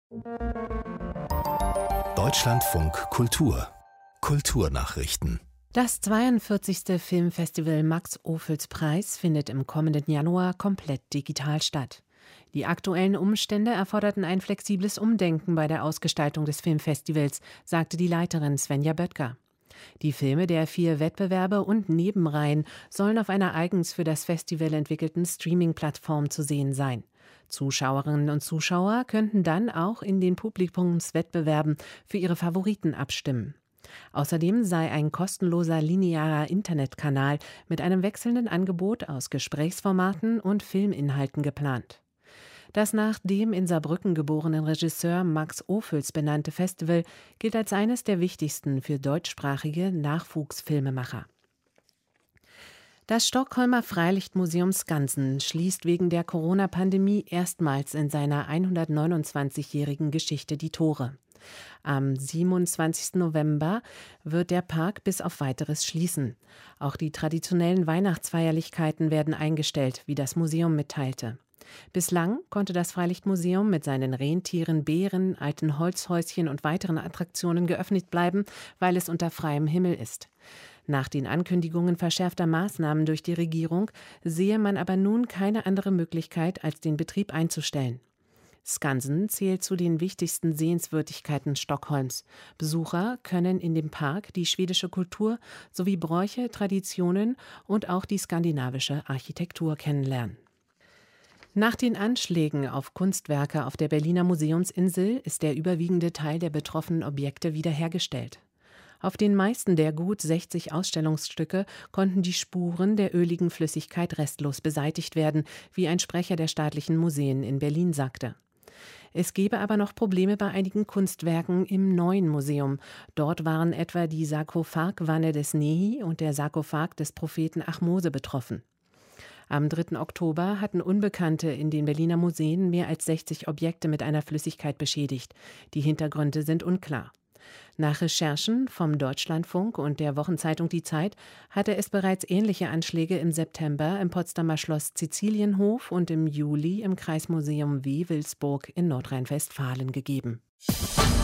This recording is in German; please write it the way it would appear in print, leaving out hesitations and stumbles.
Deutschlandfunk Kultur Kulturnachrichten. Das 42. Filmfestival Max-Ophüls-Preis findet im kommenden Januar komplett digital statt. Die aktuellen Umstände erforderten ein flexibles Umdenken bei der Ausgestaltung des Filmfestivals, sagte die Leiterin Svenja Böttger. Die Filme der 4 Wettbewerbe und Nebenreihen sollen auf einer eigens für das Festival entwickelten Streaming-Plattform zu sehen sein. Zuschauerinnen und Zuschauer könnten dann auch in den Publikumswettbewerben für ihre Favoriten abstimmen. Außerdem sei ein kostenloser linearer Internetkanal mit einem wechselnden Angebot aus Gesprächsformaten und Filminhalten geplant. Das nach dem in Saarbrücken geborenen Regisseur Max Ophüls benannte Festival gilt als eines der wichtigsten für deutschsprachige Nachwuchsfilmemacher. Das Stockholmer Freilichtmuseum Skansen schließt wegen der Corona-Pandemie erstmals in seiner 129-jährigen Geschichte die Tore. Am 27. November wird der Park bis auf Weiteres schließen. Auch die traditionellen Weihnachtsfeierlichkeiten werden eingestellt, wie das Museum mitteilte. Bislang konnte das Freilichtmuseum mit seinen Rentieren, Bären, alten Holzhäuschen und weiteren Attraktionen geöffnet bleiben, weil es unter freiem Himmel ist. Nach den Ankündigungen verschärfter Maßnahmen durch die Regierung sehe man aber nun keine andere Möglichkeit, als den Betrieb einzustellen. Skansen zählt zu den wichtigsten Sehenswürdigkeiten Stockholms. Besucher können in dem Park die schwedische Kultur sowie Bräuche, Traditionen und auch die skandinavische Architektur kennenlernen. Nach den Anschlägen auf Kunstwerke auf der Berliner Museumsinsel ist der überwiegende Teil der betroffenen Objekte wiederhergestellt. Auf den meisten der gut 60 Ausstellungsstücke konnten die Spuren der öligen Flüssigkeit restlos beseitigt werden, wie ein Sprecher der staatlichen Museen in Berlin sagte. Es gebe aber noch Probleme bei einigen Kunstwerken im neuen Museum. Dort waren etwa die Sarkophagwanne des Nehi und der Sarkophag des Propheten Ahmose betroffen. Am 3. Oktober hatten Unbekannte in den Berliner Museen mehr als 60 Objekte mit einer Flüssigkeit beschädigt. Die Hintergründe sind unklar. Nach Recherchen vom Deutschlandfunk und der Wochenzeitung Die Zeit hatte es bereits ähnliche Anschläge im September im Potsdamer Schloss Sizilienhof und im Juli im Kreismuseum Wewelsburg in Nordrhein-Westfalen gegeben.